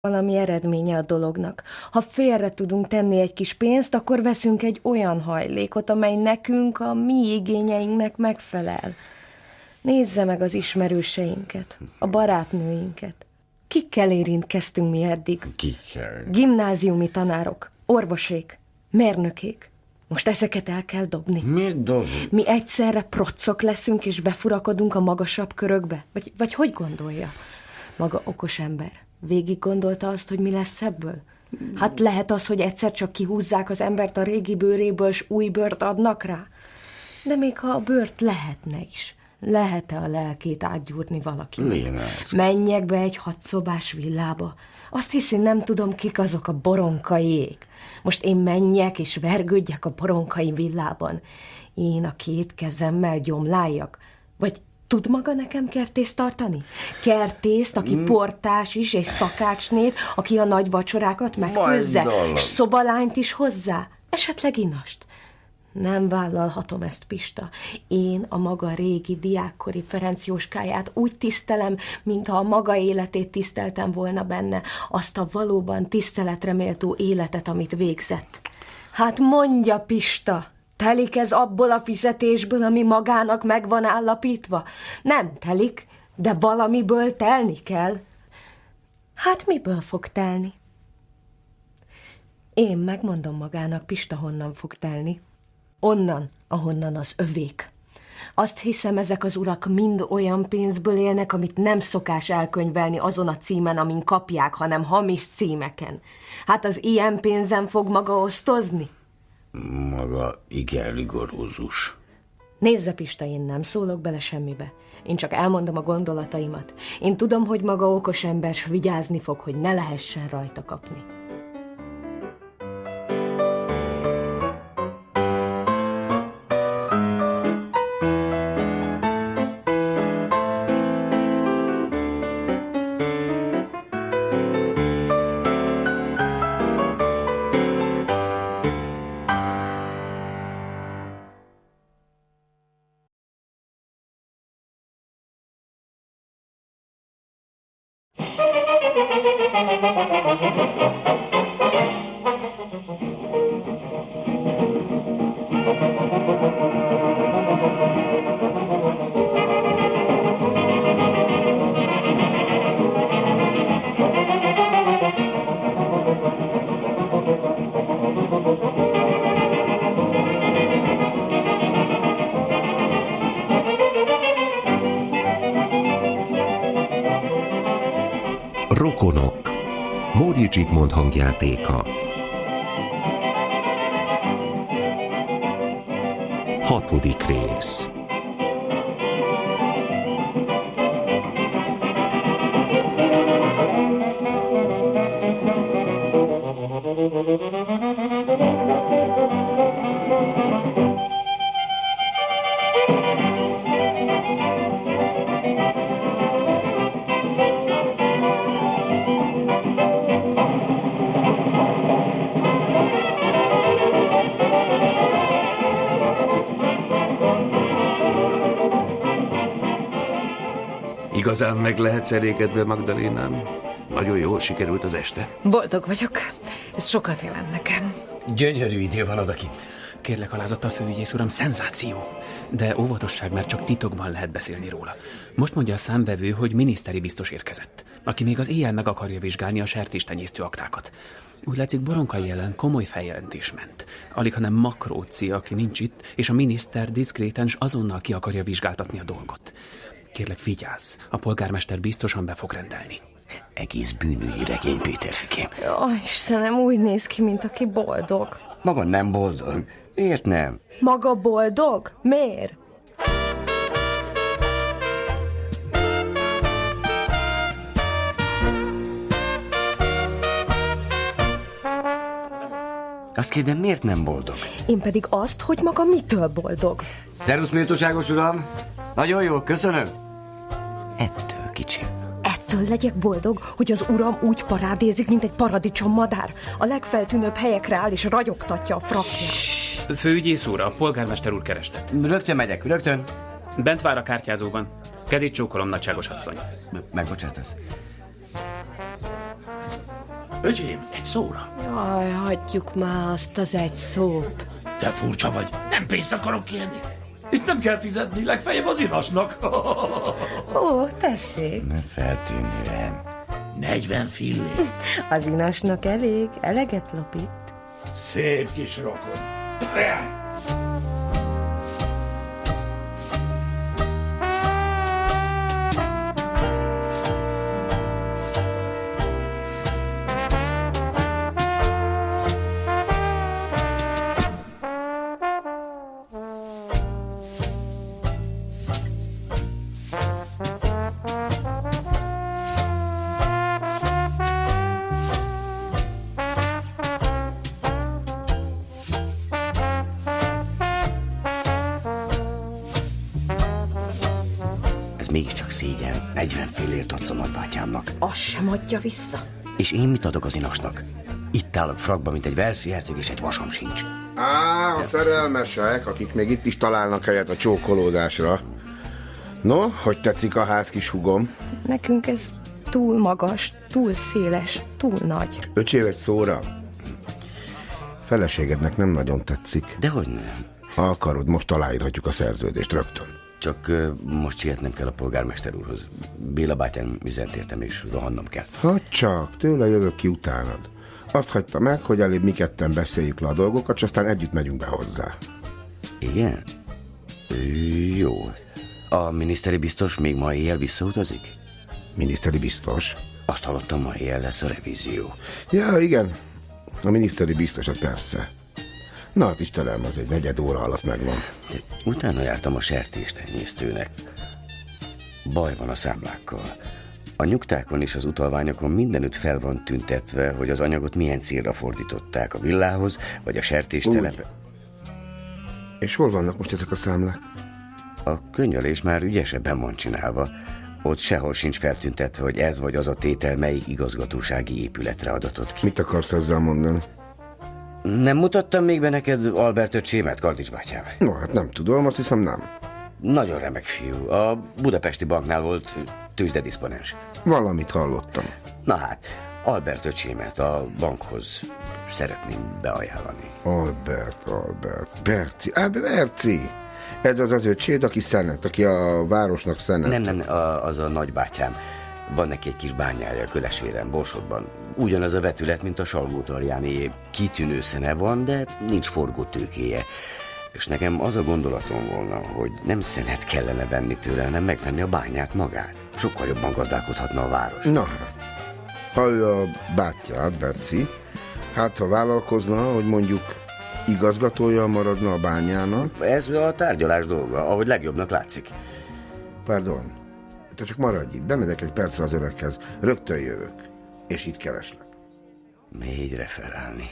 valami eredménye a dolognak. Ha félre tudunk tenni egy kis pénzt, akkor veszünk egy olyan hajlékot, amely nekünk, a mi igényeinknek megfelel. Nézze meg az ismerőseinket, a barátnőinket. Kikkel érintkeztünk mi eddig? Kikkel? Gimnáziumi tanárok, orvosék, mérnökék. Most ezeket el kell dobni. Miért dobni? Mi egyszerre procok leszünk, és befurakodunk a magasabb körökbe? Vagy hogy gondolja? Maga okos ember. Végig gondolta azt, hogy mi lesz ebből? Hát lehet az, hogy egyszer csak kihúzzák az embert a régi bőréből, és új bőrt adnak rá? De még ha a bőrt lehetne is, lehet-e a lelkét átgyúrni valakinek? Menjek be egy 6 szobás villába. Azt hiszi, nem tudom, kik azok a boronkaiék. Most én menjek és vergődjek a boronkai villában. Én a 2 kezemmel gyomláljak? Vagy tud maga nekem kertészt tartani? Kertészt, aki portás is, és szakácsnét, aki a nagy vacsorákat megfőzze, és szobalányt is hozzá, esetleg inast. Nem vállalhatom ezt, Pista. Én a maga régi diákkori Ferenc Jóskáját úgy tisztelem, mintha a maga életét tiszteltem volna benne, azt a valóban tiszteletre méltó életet, amit végzett. Hát mondja, Pista, telik ez abból a fizetésből, ami magának meg van állapítva? Nem telik, de valamiből telni kell. Hát miből fog telni? Én megmondom magának, Pista, honnan fog telni. Onnan, ahonnan az övék. Azt hiszem, ezek az urak mind olyan pénzből élnek, amit nem szokás elkönyvelni azon a címen, amin kapják, hanem hamis címeken. Hát az ilyen pénzen fog maga osztozni? Maga igen rigorózus. Nézze, Pista, én nem szólok bele semmibe. Én csak elmondom a gondolataimat. Én tudom, hogy maga okos ember, s vigyázni fog, hogy ne lehessen rajta kapni. Rokonok. Móri Zsigmond hangjátéka. 6. rész. Igazán meg lehetsz elégedve, Magdalénám? Nagyon jól sikerült az este. Boldog vagyok. Ez sokat jelent nekem. Gyönyörű idő van odakint. Kérlek alázattal, főügyész uram, szenzáció. De óvatosság, mert csak titokban lehet beszélni róla. Most mondja a számvevő, hogy miniszteri biztos érkezett, aki még az éjjel meg akarja vizsgálni a sertéstenyésztő aktákat. Úgy látszik, Boronkai ellen komoly feljelentés ment. Alig, hanem Makróci, aki nincs itt, és a miniszter diszkréten s azonnal ki akarja vizsgáltatni a dolgot. Kérlek, vigyázz, a polgármester biztosan be fog rendelni. Egész bűnügyi regény, Péterfikém. Ó, Istenem, úgy néz ki, mint aki boldog. Maga nem boldog. Miért nem? Maga boldog? Miért? Azt kérdem, miért nem boldog? Én pedig azt, hogy maga mitől boldog. Szervusz, méltóságos uram! Nagyon jó, köszönöm. Ettől, kicsim. Ettől legyek boldog, hogy az uram úgy parádézik, mint egy paradicsommadár. A legfeltűnőbb helyekre áll és ragyogtatja a frakját. Főügyész úr, a polgármester úr kerestet. Rögtön megyek, rögtön. Bent vár a kártyázóban. Kezét csókolom, nagyságos asszony. Megbocsátasz. Öcsém, egy szóra. Jaj, hagyjuk már azt az egy szót. Te furcsa vagy, nem pénzt akarok kérni. Itt nem kell fizetni, legfeljebb az inasnak. Ó, tessék. Ne feltűnően. 40 fillér. Az inasnak elég, eleget lop itt. Szép kis rokon. Mégiscsak szégyen, 40 fillért adsz a nagybátyámnak. Azt sem adja vissza. És én mit adok az inasnak? Itt állok frakba, mint egy velszi herceg, és egy vasom sincs. Á, a szerelmesek, akik még itt is találnak helyet a csókolódásra. No, hogy tetszik a ház, kis hugom? Nekünk ez túl magas, túl széles, túl nagy. Öcsém, egy szóra. Feleségednek nem nagyon tetszik. Dehogy nem. Ha akarod, most aláírhatjuk a szerződést rögtön. Csak most sietnem kell a polgármester úrhoz. Béla bátyám üzent értem, és rohannom kell. Hogy csak, tőle jövök ki utánad. Azt hagyta meg, hogy előbb mi ketten beszéljük le a dolgokat, és aztán együtt megyünk be hozzá. Igen? Jó. A miniszteri biztos még ma éjjel visszautazik? Miniszteri biztos? Azt hallottam, ma éjjel lesz a revízió. Ja, igen. A miniszteri biztos, persze. Na, hát Istenem, az egy 4 óra alatt megvan. De utána jártam a sertéstenyésztőnek. Baj van a számlákkal. A nyugtákon és az utalványokon mindenütt fel van tüntetve, hogy az anyagot milyen célra fordították, a villához, vagy a sertéstelepre. És hol vannak most ezek a számlák? A könyvelés már ügyesebben van csinálva. Ott sehol sincs feltüntetve, hogy ez vagy az a tétel melyik igazgatósági épületre adatott ki. Mit akarsz ezzel mondani? Nem mutattam még be neked Albert öcsémet, Kardics bátyám? No, hát nem tudom, azt hiszem nem. Nagyon remek fiú. A Budapesti Banknál volt tőzsdedisponens. Valamit hallottam. Na hát, Albert öcsémet a bankhoz szeretném beajánlani. Albert, Berci. Berci! Ez az öcséd, aki szenet, aki a városnak szenet. Nem, az a nagybátyám. Van neki egy kis bányája Köleséren, Borsodban. Ugyanaz a vetület, mint a Salgótarjáné. Kitűnő szene van, de nincs forgó tőkéje. És nekem az a gondolatom volna, hogy nem szenet kellene venni tőle, hanem megvenni a bányát magát. Sokkal jobban gazdálkodhatna a város. Na, ha ő a bátyád, Berci, hát ha vállalkozna, hogy mondjuk igazgatója maradna a bányának. Ez a tárgyalás dolga, ahogy legjobbnak látszik. Pardon, te csak maradj itt, bemegyek egy percre az öreghez, rögtön jövök, és itt kereslek. Mégy referálni.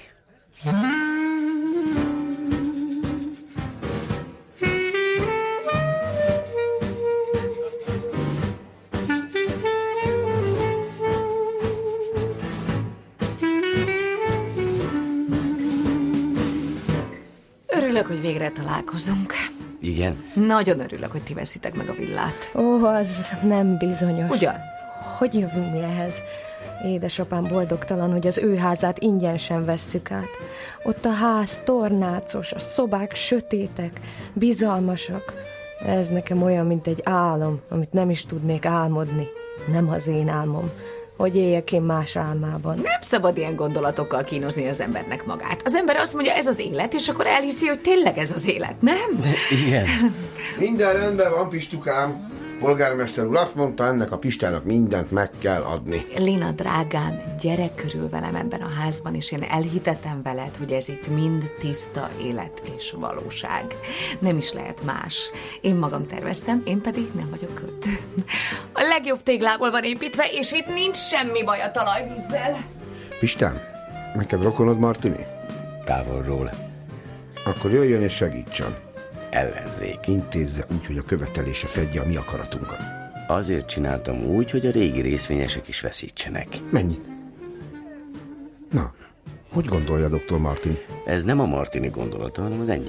Örülök, hogy végre találkozunk. Igen? Nagyon örülök, hogy ti veszitek meg a villát. Ó, az nem bizonyos. Ugyan? Hogy jövünk mi ehhez? Édesapám boldogtalan, hogy az ő házát ingyen sem vesszük át. Ott a ház tornácos, a szobák sötétek, bizalmasak. Ez nekem olyan, mint egy álom, amit nem is tudnék álmodni. Nem az én álmom, hogy éljek én más álmában. Nem szabad ilyen gondolatokkal kínozni az embernek magát. Az ember azt mondja, ez az élet, és akkor elhiszi, hogy tényleg ez az élet, nem? De igen. Minden rendben van, Pistukám. Polgármester úr azt mondta, ennek a Pistának mindent meg kell adni. Lina, drágám, gyere körül velem ebben a házban, és én elhitetem veled, hogy ez itt mind tiszta élet és valóság. Nem is lehet más. Én magam terveztem, én pedig nem vagyok költő. A legjobb téglából van építve, és itt nincs semmi baj a talajvízzel. Pistám, neked rokonod Martini? Távolról. Akkor jöjjön és segítsen. Ellenzék. Intézze úgy, hogy a követelése fedje a mi akaratunkat. Azért csináltam úgy, hogy a régi részvényesek is veszítsenek. Mennyit? Na, hogy gondolja, dr. Martin? Ez nem a Martini gondolata, hanem az ennyi.